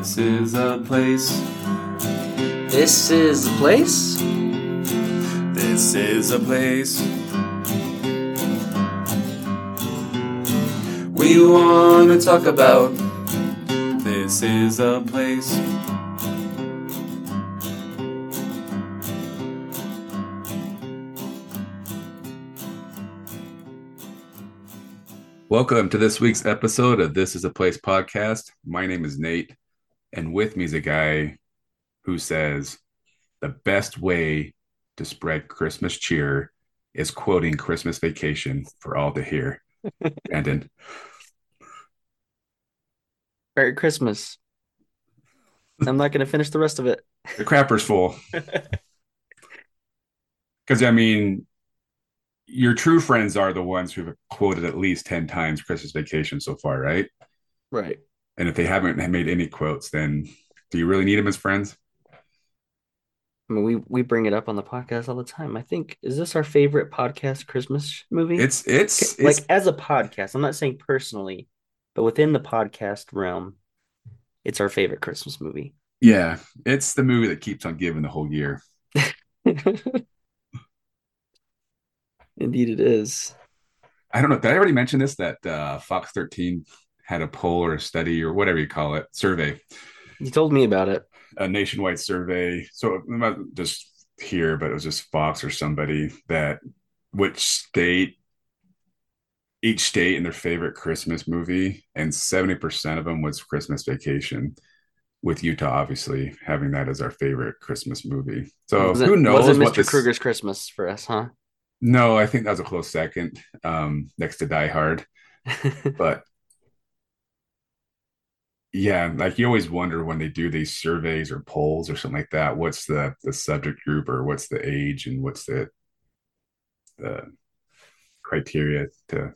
This is a place. This is the place? This is a place. We want to talk about. This is a place. Welcome to this week's episode of This is a Place podcast. My name is Nate, and with me is a guy who says the best way to spread Christmas cheer is quoting Christmas Vacation for all to hear. Brandon. Merry Christmas. I'm not going to finish the rest of it. The crapper's full. Because, I mean, your true friends are the ones who've quoted at least 10 times Christmas Vacation so far, right? Right. And if they haven't made any quotes, then do you really need them as friends? I mean, we bring it up on the podcast all the time. I think, is this our favorite podcast Christmas movie? It's like as a podcast. I'm not saying personally, but within the podcast realm, it's our favorite Christmas movie. Yeah, it's the movie that keeps on giving the whole year. Indeed, it is. I don't know. Did I already mention this? That Fox 13 had a poll or a study or whatever you call it, survey. You told me about it. A nationwide survey. So I'm not just here, but it was just Fox or somebody that each state and their favorite Christmas movie, and 70% of them was Christmas Vacation, with Utah obviously having that as our favorite Christmas movie. So who knows? Was it Mr. Kruger's Christmas for us, huh? No, I think that was a close second, next to Die Hard. But yeah, like you always wonder when they do these surveys or polls or something like that, what's the subject group or what's the age and what's the criteria to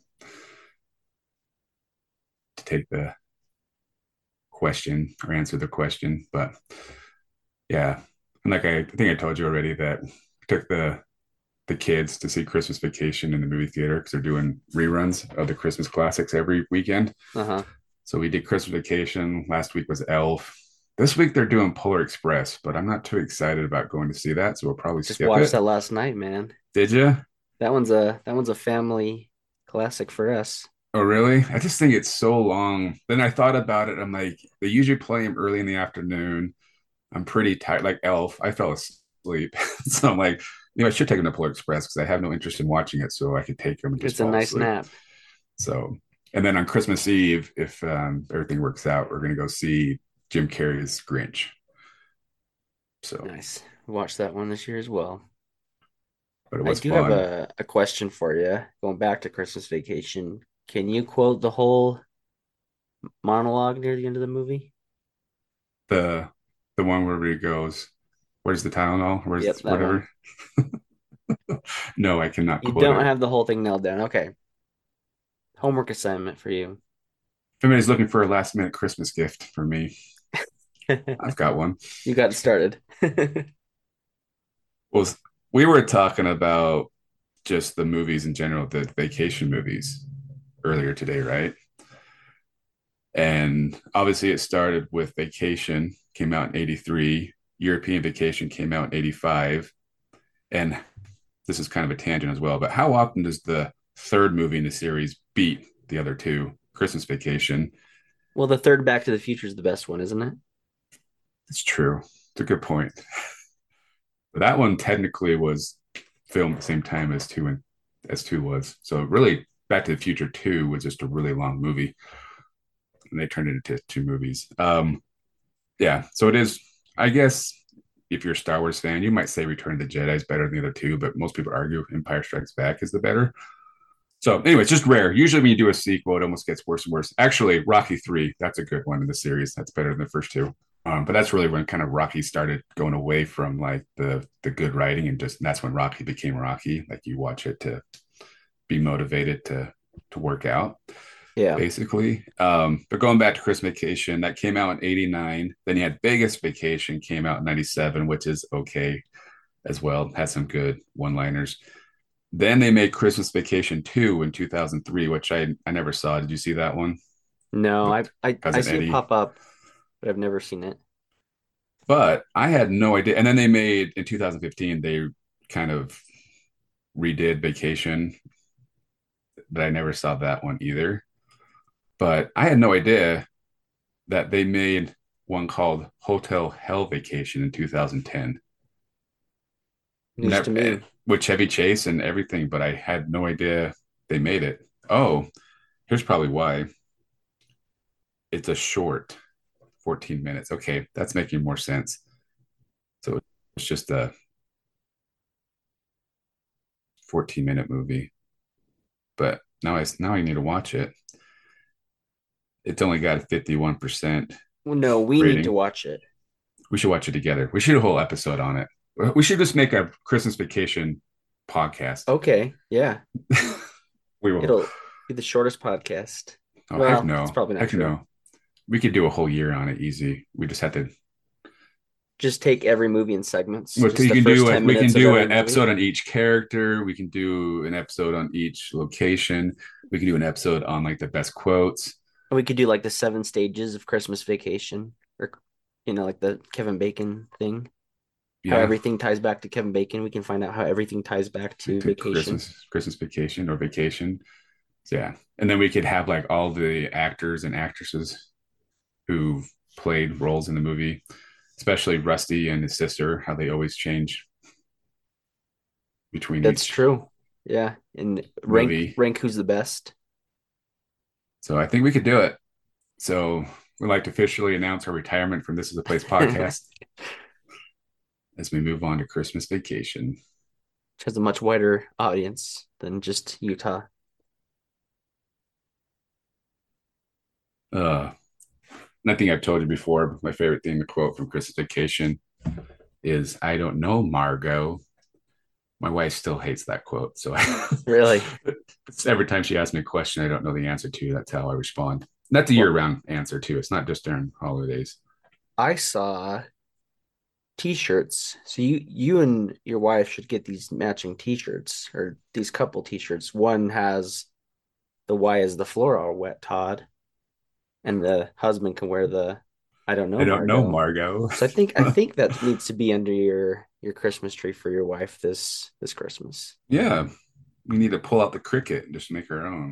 take the question or answer the question. But yeah, and like I think I told you already that we took the kids to see Christmas Vacation in the movie theater because they're doing reruns of the Christmas classics every weekend. Uh-huh. So we did Christmas Vacation. Last week was Elf. This week they're doing Polar Express, but I'm not too excited about going to see that. So we'll probably just skip watched it. that last night, man. Did you? That one's a family classic for us. Oh, really? I just think it's so long. Then I thought about it. I'm like, they usually play them early in the afternoon. I'm pretty tired. Like Elf, I fell asleep. So I'm like, I should take them to Polar Express because I have no interest in watching it. So I could take them and just It's a nice nap. So, and then on Christmas Eve, if everything works out, we're going to go see Jim Carrey's Grinch. So nice. Watched that one this year as well. But it was I do fun. have a question for you. Going back to Christmas Vacation, can you quote the whole monologue near the end of the movie? The one where he goes, "Where's the Tylenol? Where's whatever?" No, I cannot. You don't have the whole thing nailed down. Okay. Homework assignment for you. Somebody's looking for a last minute Christmas gift for me. I've got one. You got it started. Well, we were talking about just the movies in general, the vacation movies earlier today, right? And obviously it started with Vacation, came out in 83. European Vacation came out in 85. And this is kind of a tangent as well, but how often does the third movie in the series beat the other two? Christmas Vacation. Well, the third Back to the Future is the best one, isn't it? It's true. It's a good point. But that one technically was filmed at the same time as two was. So really, Back to the Future 2 was just a really long movie. And they turned it into two movies. Yeah, so it is, I guess, if you're a Star Wars fan, you might say Return of the Jedi is better than the other two, but most people argue Empire Strikes Back is the better. So anyway, it's just rare. Usually when you do a sequel, it almost gets worse and worse. Actually, Rocky 3, that's a good one in the series. That's better than the first two. But that's really when kind of Rocky started going away from like the good writing, and that's when Rocky became Rocky. Like you watch it to be motivated to work out. Yeah, basically. But going back to Christmas Vacation, that came out in 89. Then you had Vegas Vacation, came out in 97, which is okay as well. Had some good one-liners. Then they made Christmas Vacation 2 in 2003, which I never saw. Did you see that one? No, I see it pop up but I've never seen it. But I had no idea. And then they made in 2015, they kind of redid Vacation, but I never saw that one either. But I had no idea that they made one called Hotel Hell Vacation in 2010. News to Never me. with Chevy Chase and everything, but I had no idea they made it. Oh, here's probably why. It's a short 14 minutes. Okay, that's making more sense. So it's just a 14-minute movie. But now I need to watch it. It's only got a 51% Well, no, we need to rating. watch it. We should watch it together. We should do a whole episode on it. We should just make a Christmas vacation podcast. Okay, yeah. We will. It'll be the shortest podcast. Oh, heck Well, it's no. probably not Heck true. no. We could do a whole year on it easy. We just have to. Just take every movie in segments. What Just you the can first do it. 10 We can minutes of do every an movie. episode on each character. We can do an episode on each location. We can do an episode on like the best quotes. And we could do like the 7 stages of Christmas Vacation, or like the Kevin Bacon thing. How Yeah, everything ties back to Kevin Bacon. We can find out how everything ties back to to Vacation. Christmas vacation or vacation. So, yeah, and then we could have like all the actors and actresses who played roles in the movie, especially Rusty and his sister, how they always change between That's each true. Yeah, and rank movie. rank who's the best. So I think we could do it. So we'd like to officially announce our retirement from This Is a Place Which podcast as we move on to Christmas vacation. has a much wider audience than just Utah. Uh, I think I've told you before, my favorite thing to quote from Christmas vacation is, I don't know, Margot. My wife still hates that quote. So Really? every time she asks me a question I don't know the answer to, that's how I respond. That's a year Well, round answer, too. It's not just during holidays. I saw t-shirts. So you and your wife should get these matching t-shirts, or these couple t-shirts. One has the "Why is the floor all wet, Todd?" and the husband can wear the "I don't I know, don't know, Margot." Margot. So I think that needs to be under your Christmas tree for your wife this Christmas. Yeah, we need to pull out the cricket and just make her own.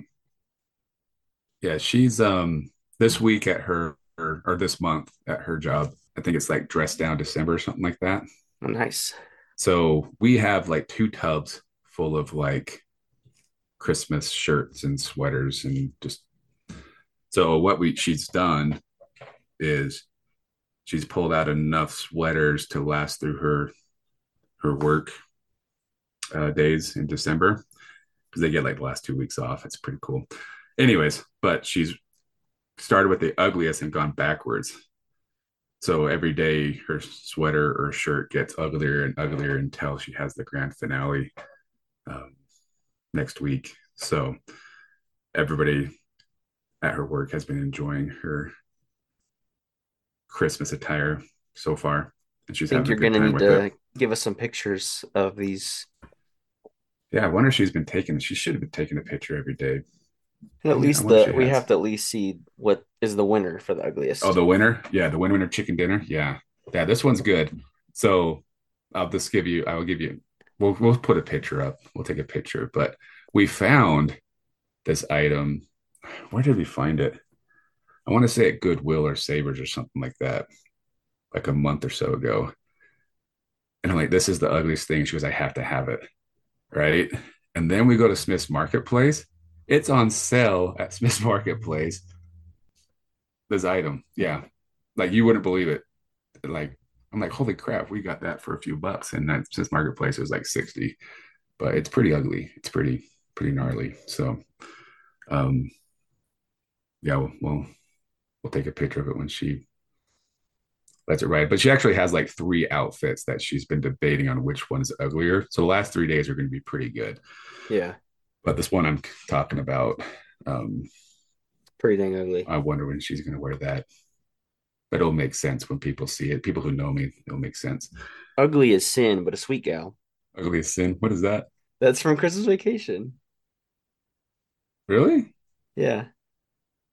Yeah, she's this week at her or this month at her job. I think it's like dress down December or something like that. Oh, nice. So we have like two tubs full of like Christmas shirts and sweaters and just so what we she's done is she's pulled out enough sweaters to last through her work days in December because they get like the last 2 weeks off. It's pretty cool. Anyways, but she's started with the ugliest and gone backwards. So every day her sweater or shirt gets uglier and uglier until she has the grand finale um, next week. So everybody at her work has been enjoying her Christmas attire so far, and I she's think having a you're good gonna time need with it. to give us some pictures of these, Yeah, I wonder if she's been taking. She should have been taking a picture every day. and at I least wonder if the she we has. have to at least see what is the winner for the Oh, ugliest. the winner. Yeah, the winner chicken dinner. Yeah, yeah. This one's good. So I'll just give you. I will give you. We'll put a picture up. We'll take a picture. But we found this item. Where did we find it? I want to say at Goodwill or Savers or something like that, like a month or so ago. And I'm like, this is the ugliest thing. She goes, I have to have it. Right. And then we go to Smith's Marketplace. It's on sale at Smith's Marketplace. This item. Yeah. Like you wouldn't believe it. Like, I'm like, holy crap, we got that for a few bucks. And that Smith's Marketplace was like 60. But it's pretty ugly. It's pretty gnarly. So um yeah, we'll take a picture of it when she lets it ride. But she actually has like three outfits that she's been debating on which one is uglier. So the last 3 days are going to be pretty good. Yeah, But this one I'm talking about, um, pretty dang ugly. I wonder when she's going to wear that. But it'll make sense when people see it. People who know me, it'll make sense. Ugly is sin, but a sweet gal. Ugly sin. What is that? That's from Christmas Vacation. Really? Yeah.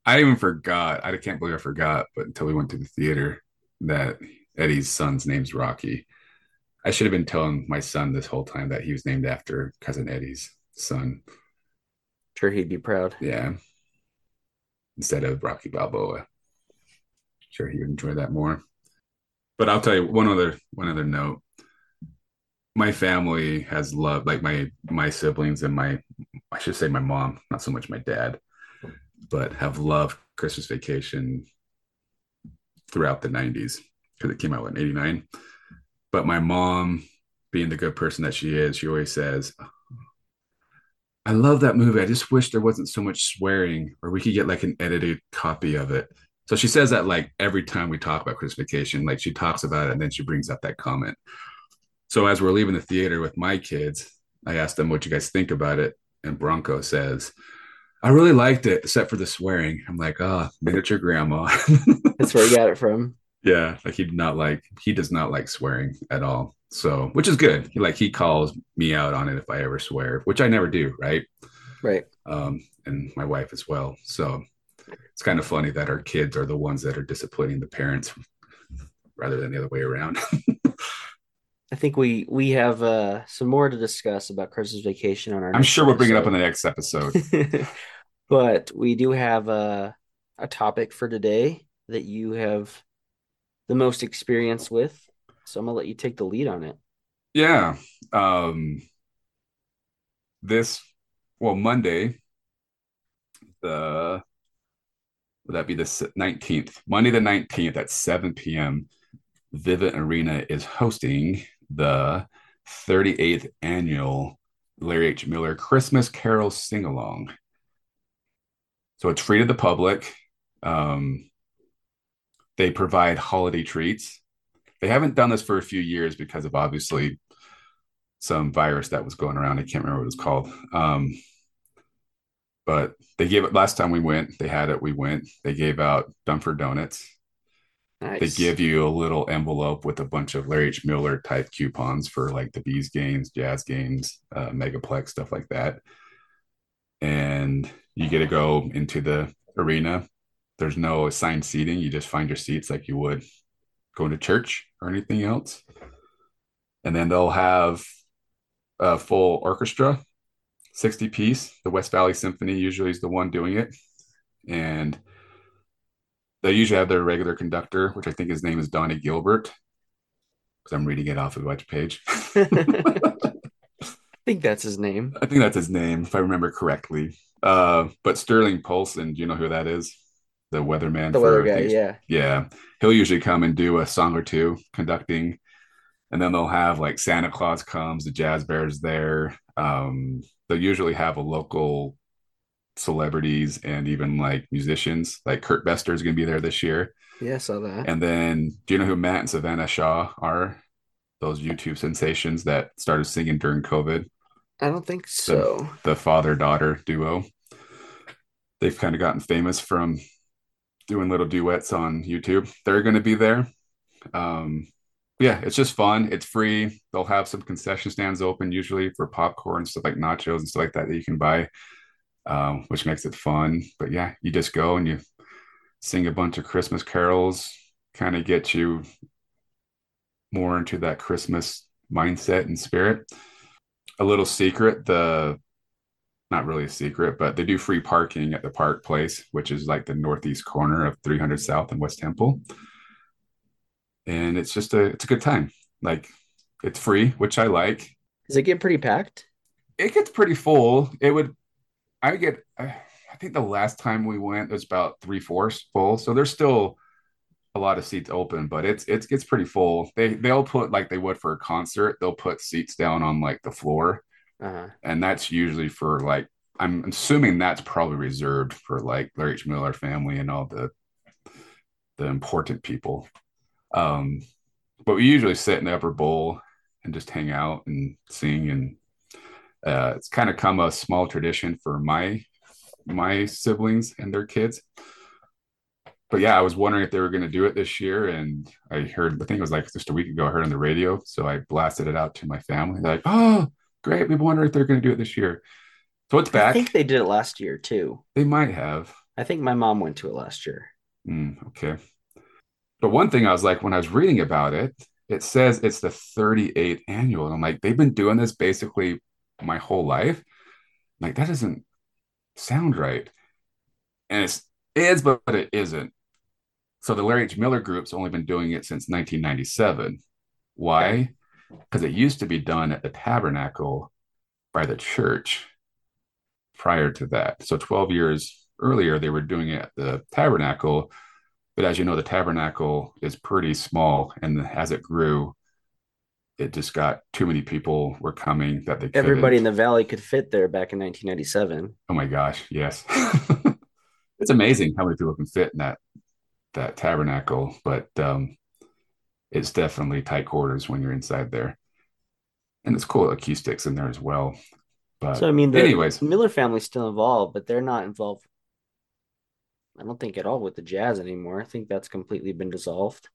I even forgot. I can't believe I forgot, but until we went to the theater, that Eddie's son's name's Rocky. I should have been telling my son this whole time that he was named after cousin Eddie's son. Sure, he'd be proud. Yeah, instead of Rocky Balboa. Sure, he would enjoy that more. But I'll tell you one other note. My family has loved, like my siblings and my, I should say my mom, not so much my dad, but have loved Christmas Vacation throughout the 90s because it came out in 89. But my mom, being the good person that she is, she always says, I love that movie. I just wish there wasn't so much swearing, or we could get like an edited copy of it. So she says that like every time we talk about Christmas Vacation, like she talks about it and then she brings up that comment. So as we're leaving the theater with my kids, I asked them what you guys think about it. And Bronco says, I really liked it, except for the swearing. I'm like, oh, miniature grandma. That's where he got it from. Yeah, like he does not like swearing at all. So, which is good. He calls me out on it if I ever swear, which I never do, right? Right. And my wife as well. So it's kind of funny that our kids are the ones that are disciplining the parents rather than the other way around. I think we have some more to discuss about Christmas Vacation on our I'm next sure we'll bring it up in episode. the next episode. But we do have a topic for today that you have the most experience with. So I'm gonna let you take the lead on it. Yeah. This well, Monday, the would that be the 19th? Monday the 19th at 7 p.m. Vivint Arena is hosting the 38th annual Larry H. Miller Christmas Carol Sing Along. So it's free to the public. Um, they provide holiday treats. They haven't done this for a few years because of obviously some virus that was going around. I can't remember what it was called. But they gave it last time we went. They had it. We went. They gave out Dunford Donuts. They Nice. give you a little envelope with a bunch of Larry H. Miller type coupons for like the Bees games, Jazz games, Megaplex, stuff like that. And you get to go into the arena. There's no assigned seating. You just find your seats like you would going to church or anything else. And then they'll have a full orchestra, 60 piece. The West Valley Symphony usually is the one doing it. And they usually have their regular conductor, which I think his name is Donnie Gilbert, because I'm reading it off of the web page. I think that's his name. I think that's his name, if I remember correctly. But Sterling Paulson, do you know who that is? The weatherman The weather for guy, things. yeah. Yeah, he'll usually come and do a song or two conducting, and then they'll have like Santa Claus comes, the Jazz Bears there. They'll usually have a local celebrities and even like musicians. Like Kurt Bester is going to be there this year. Yeah, I saw that. And then, do you know who Matt and Savannah Shaw are? Those YouTube sensations that started singing during COVID, I don't think the so. the father daughter duo. They've kind of gotten famous from doing little duets on YouTube. They're going to be there. Um, yeah, it's just fun. It's free. They'll have some concession stands open usually for popcorn, stuff like nachos and stuff like that that you can buy, which makes it fun. But yeah, you just go and you sing a bunch of Christmas carols, kind of get you more into that Christmas mindset and spirit. A little secret, the not really a secret, but they do free parking at the Park Place, which is like the northeast corner of 300 South and West Temple. And it's a good time. Like it's free, which I like. Does it get pretty packed? It gets pretty full. I get, I think the last time we went, it was about three-fourths full. So there's still a lot of seats open, but it gets pretty full. They'll put like they would for a concert. They'll put seats down on like the floor, Uh-huh. and that's usually for like I'm assuming that's probably reserved for like Larry H. Miller family and all the important people. Um, but we usually sit in the upper bowl and just hang out and sing, and it's kind of come a small tradition for my siblings and their kids. But yeah, I was wondering if they were going to do it this year, and I think it was like just a week ago, I heard on the radio, so I blasted it out to my family. They're like, "Oh, great! We wondering if they're going to do it this year." So it's I think back. they did it last year too. They might have. I think my mom went to it last year. Okay. But one thing I was like, when I was reading about it, it says it's the 38th annual. And I'm like, they've been doing this basically my whole life. Like, that doesn't sound right. And it's is, but it isn't. So the Larry H. Miller Group's only been doing it since 1997. Okay. Why? Because it used to be done at the Tabernacle by the church prior to that. So 12 years earlier, they were doing it at the Tabernacle. But as you know, the Tabernacle is pretty small. And as it grew, it just got too many people were coming that they Everybody couldn't. in the valley could fit there back in 1997. Oh my gosh, yes. It's amazing how many people can fit in that tabernacle, but it's definitely tight quarters when you're inside there. And it's cool acoustics in there as well. So But I mean, the anyways, Miller family's still involved, but they're not involved. I don't think at all with the jazz anymore. I think that's completely been dissolved.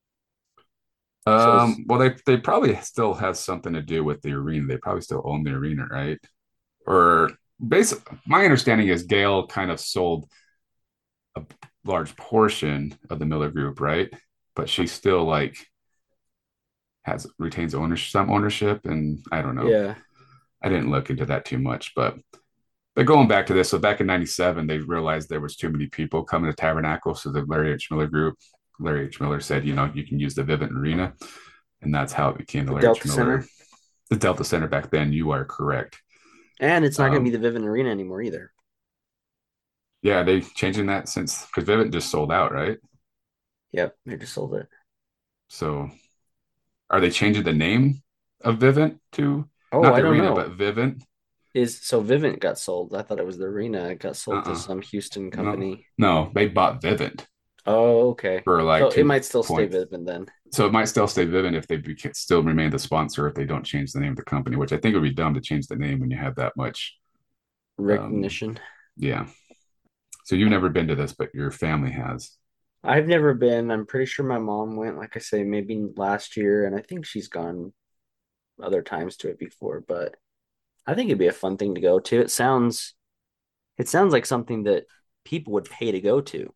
So is well, they probably still has something to do with the arena. They probably still own the arena, right? Or basically, my understanding is Gail kind of sold a large portion of the Miller Group, right? But she still like has retains ownership, some ownership, and I don't know. yeah. I didn't look into that too much, but going back to this, so back in '97, they realized there was too many people coming to Tabernacle, so the Larry H. Miller Group, Larry H. Miller said, you can use the Vivint Arena, and that's how it became the The Larry H. Delta Miller, Center. the Delta Center back then. You are correct. And it's not going to be Um, the Vivint Arena anymore either. yeah, they changing that since because Vivint just sold out, right? Yep, they just sold it. So are they changing the name of Vivint to Oh, not I the don't arena, know. but Vivint? Is so Vivint got sold. I thought it was the arena. It got sold to Uh-uh. some Houston No, company. no, they bought Vivint Oh, okay. for like So it two might still stay points. Vivint then. So it might still stay Vivint if they still remain the sponsor if they don't change the name of the company, which I think would be dumb to change the name when you have that much. Um, Recognition. yeah. So you've never been to this, but your family has. I've never been. I'm pretty sure my mom went, like I say, maybe last year, and I think she's gone other times to it before, but I think it'd be a fun thing to go to. It sounds like something that people would pay to go to.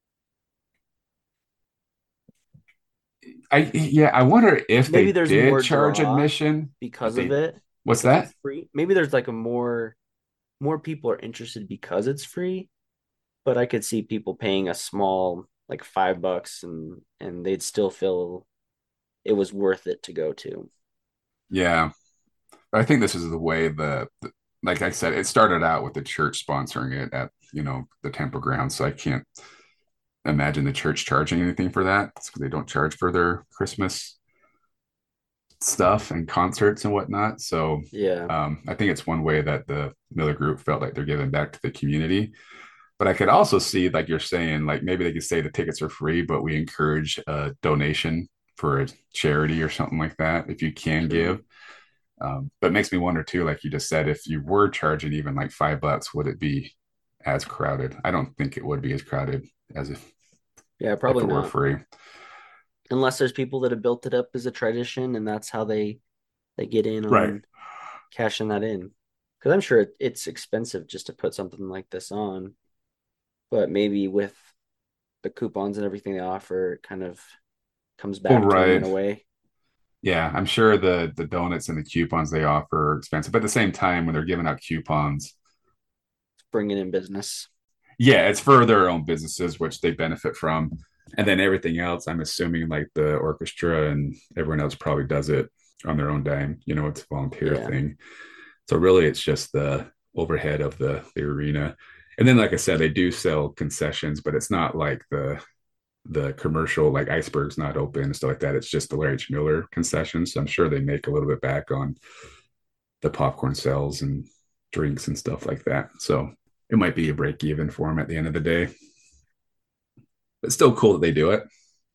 I wonder if Maybe they there's did more charge draw admission. If because of they, it, what's because that? it's free. Maybe there's like a more people are interested because it's free, but I could see people paying a small like $5 and they'd still feel it was worth it to go to. Yeah, I think this is the way like I said, it started out with the church sponsoring it at the temple grounds. So I can't imagine the church charging anything for that because they don't charge for their Christmas stuff and concerts and whatnot. So Yeah, I think it's one way that the Miller Group felt like they're giving back to the community. But I could also see, like you're saying, like maybe they could say the tickets are free, but we encourage a donation for a charity or something like that if you can true. give. But it makes me wonder too, like you just said, if you were charging even like $5, would it be as crowded? I don't think it would be as crowded as Yeah, if probably it were not. free. Unless there's people that have built it up as a tradition and that's how they get in Right. on cashing that in. Because I'm sure it's expensive just to put something like this on, but maybe with the coupons and everything they offer, it kind of comes Well, back to them in right. a way, Yeah, I'm sure the donuts and the coupons they offer are expensive, but at the same time, when they're giving out coupons, bringing in business. yeah, it's for their own businesses, which they benefit from. And then everything else, I'm assuming like the orchestra and everyone else probably does it on their own dime. It's a volunteer Yeah. thing. So really, it's just the overhead of the arena. And then, like I said, they do sell concessions, but it's not like the commercial, like Iceberg's not open and stuff like that. It's just the Larry H. Miller concessions. So I'm sure they make a little bit back on the popcorn sales and drinks and stuff like that. So it might be a break even for them at the end of the day. But still cool that they do it.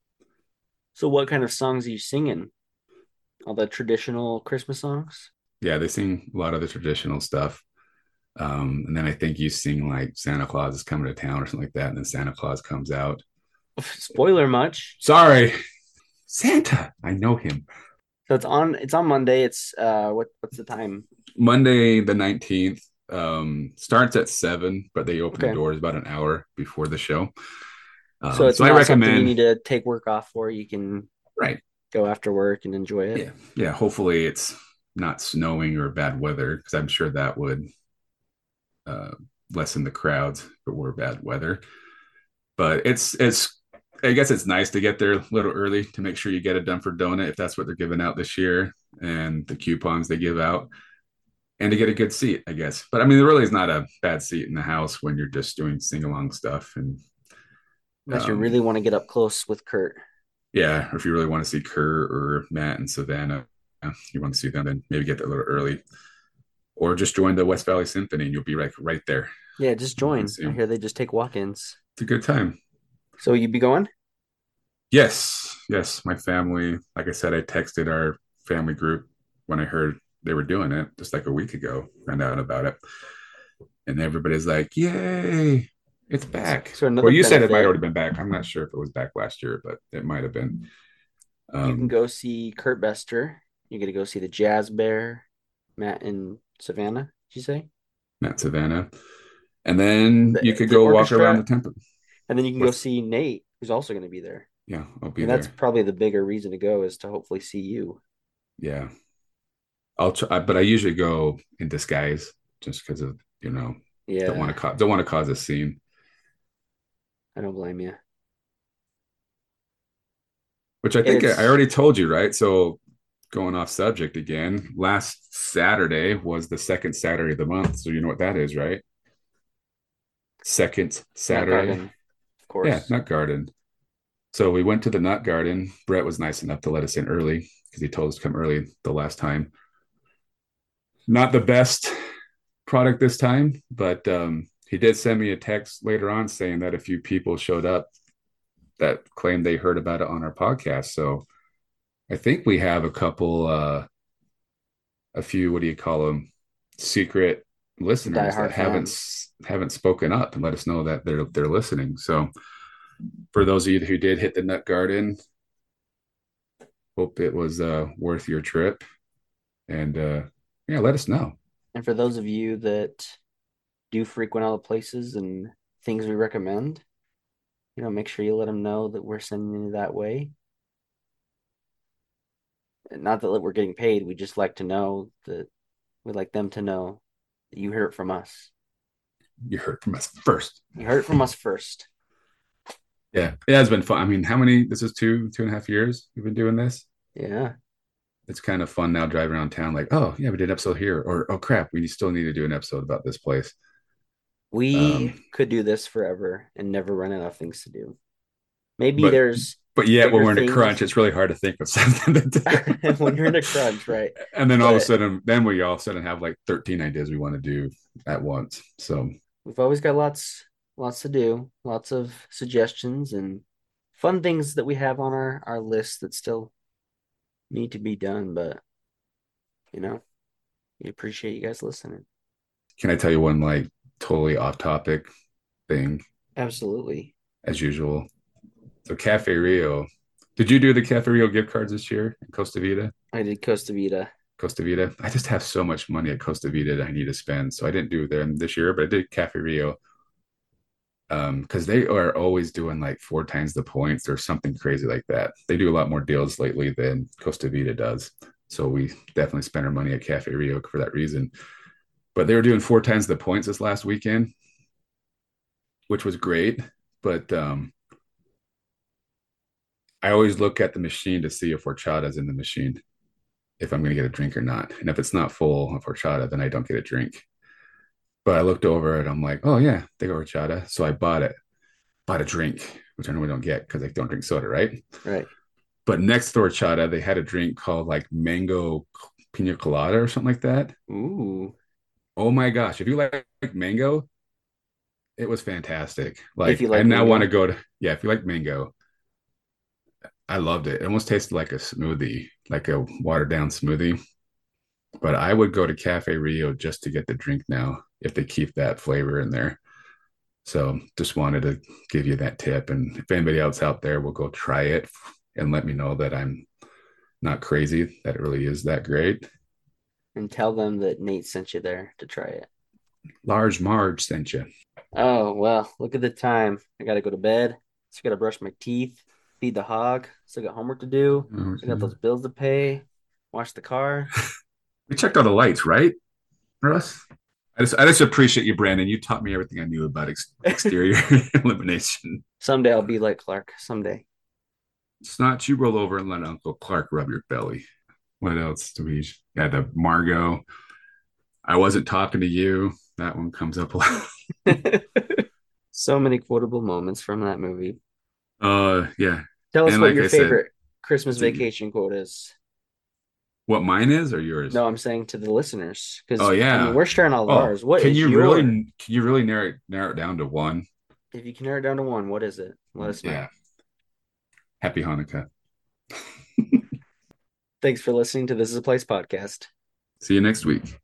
So what kind of songs are you singing? All the traditional Christmas songs? Yeah, they sing a lot of the traditional stuff. And then I think you sing like Santa Claus is coming to town or something like that. And then Santa Claus comes out. Spoiler much. Sorry, Santa. I know him. So it's on Monday. It's what's the time? Monday the 19th. Starts at 7, but they open the Okay. doors about an hour before the show. So it's So I not something you recommend, need to take work off for. You can right? go after work and enjoy it. Yeah, yeah. Hopefully, it's not snowing or bad weather because I'm sure that would uh, lessen the crowds if it were bad weather. But it's I guess it's nice to get there a little early to make sure you get a done for donut if that's what they're giving out this year and the coupons they give out and to get a good seat, I guess. But I mean, there really is not a bad seat in the house when you're just doing sing along stuff. And Unless you um, really want to get up close with Kurt. yeah, or if you really want to see Kerr or Matt and Savannah, you want to see them, then maybe get there a little early or just join the West Valley Symphony and you'll be right there. Yeah, just You can join. see I them. hear they just take walk-ins. It's a good time. So you be going? Yes, yes. My family, like I said, I texted our family group when I heard they were doing it just like a week ago, found out about it. And everybody's like, yay, it's back. So Well, another you said it might benefit, already been back. I'm not sure if it was back last year, but it might have been. you can Um, go see Kurt Bester. You get to go see the Jazz Bear, Matt and Savannah. Did you say? Matt Savannah. And then you could The go walk around orchestra, the temple. and then you can go What's see Nate, who's also going to be there. yeah, I'll be And that's there. probably the bigger reason to go is to hopefully see you. Yeah. I'll try, but I usually go in disguise just because of, Yeah, don't want to cause a scene. I don't blame you. Which I think I It's already told you, right? So going off subject again, last Saturday was the second Saturday of the month. So you know what that is, right? Second Nut Saturday. Garden, of Yeah, course. Nut Garden. So we went to the Nut Garden. Brett was nice enough to let us in early because he told us to come early the last time. Not the best product this time, but he did send me a text later on saying that a few people showed up that claimed they heard about it on our podcast. So I think we have a few, what do you call them, secret listeners that Diehard fans. haven't spoken up and let us know that they're listening. So for those of you who did hit the Nut Garden, hope it was worth your trip. And yeah, let us know. And for those of you that do frequent all the places and things we recommend, make sure you let them know that we're sending you that way. Not that we're getting paid, we just like to know that we'd like them to know that you heard it from us. You heard from us first. You heard it from us first. Yeah, it has been fun. I mean, how many? This is 2.5 years we've been doing this. Yeah. It's kind of fun now driving around town, like, oh yeah, we did an episode here, or oh crap, we still need to do an episode about this place. We Um, could do this forever and never run out of things to do. Maybe but there's but yet when bigger we're in a crunch, things it's really hard to think of something to do. when you're in a crunch, right? And then But all of a sudden have like 13 ideas we want to do at once. So we've always got lots to do, lots of suggestions and fun things that we have on our list that still need to be done. But you know, we appreciate you guys listening. can I tell you one like totally off topic thing Absolutely. as usual? So Cafe Rio, did you do the Cafe Rio gift cards this year in Costa Vida? I did Costa Vida. Costa Vida. I just have so much money at Costa Vida that I need to spend. So I didn't do them this year, but I did Cafe Rio because they are always doing like 4 times the points or something crazy like that. They do a lot more deals lately than Costa Vida does. So we definitely spend our money at Cafe Rio for that reason. But they were doing 4 times the points this last weekend, which was great. But I always look at the machine to see if horchata's in the machine, if I'm going to get a drink or not. And if it's not full of horchata, then I don't get a drink. But I looked over it. I'm like, oh yeah, they got horchata. So I bought a drink, which I normally don't get because I don't drink soda, right? Right. But next to horchata, they had a drink called like mango pina colada or something like that. Ooh. Oh my gosh. If you like mango, it was fantastic. If you Like I like now want to mango. go to, yeah, if you like mango, I loved it. It almost tasted like a smoothie, like a watered down smoothie. But I would go to Cafe Rio just to get the drink now if they keep that flavor in there. So just wanted to give you that tip. And if anybody else out there will go try it and let me know that I'm not crazy, that it really is that great. And tell them that Nate sent you there to try it. Large Marge sent you. Oh, well, look at the time. I gotta go to bed. Still gotta brush my teeth, feed the hog. Still got homework to do. Still got those bills to pay, wash the car. We checked all the lights, right, Russ? I just appreciate you, Brandon. You taught me everything I knew about exterior elimination. Someday I'll be like Clark. Someday. It's not you roll over and let Uncle Clark rub your belly. What else do we? Yeah, the Margot. I wasn't talking to you. That one comes up a lot. So many quotable moments from that movie. Yeah. Tell us And what like your I said, favorite Christmas it's a, vacation quote is. what mine is or yours? No, I'm saying to the listeners, Oh because I mean yeah. we're sharing all of Oh, ours. What is your? can you really narrow it down to one? If you can narrow it down to one, what is it? Let us know. Yeah. Happy Hanukkah. Thanks for listening to This Is a Place podcast. See you next week.